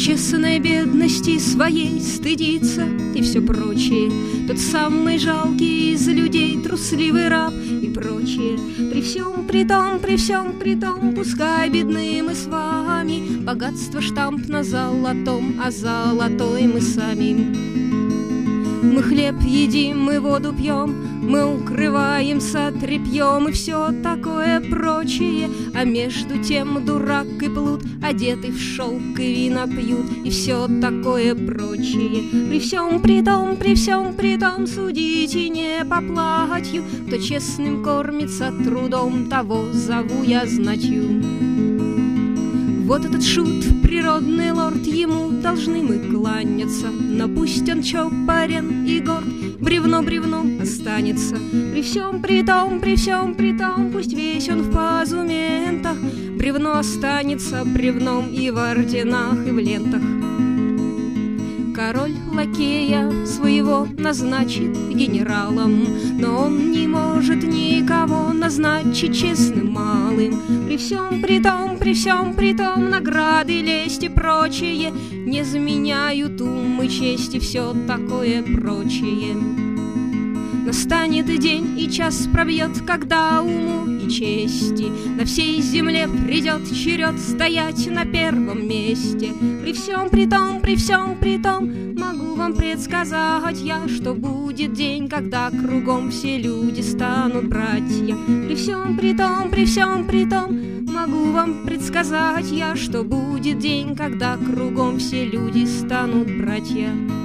честной бедности своей стыдится и все прочее. Тот самый жалкий из людей, трусливый раб и прочее. При всем при том, пускай бедны мы с вами, богатство штамп на золотом, а золотой мы сами. Мы хлеб едим, мы воду пьем, мы укрываемся тряпьем и все такое прочее. А между тем дурак и плут, одеты в шелк и вина пьют, и все такое прочее. При всем при том, судите не по платью, кто честным кормится трудом, того зову я знатью. Вот этот шут, природный лорд, ему должны мы кланяться, но пусть он чопорен и горд, бревно бревном останется. При всем при том, пусть весь он в позументах, бревно останется бревном и в орденах, и в лентах. Король лакея своего назначит генералом, но он не может никого назначить честным малым. При всем при том, награды, лесть и прочее не заменяют ум и честь и все такое прочее. Настанет день и час пробьет, когда уму и чести на всей земле придет черед стоять на первом месте. При всем при том, могу вам предсказать я, что будет день, когда кругом все люди станут братья. При всем при том, могу вам предсказать я, что будет день, когда кругом все люди станут братья.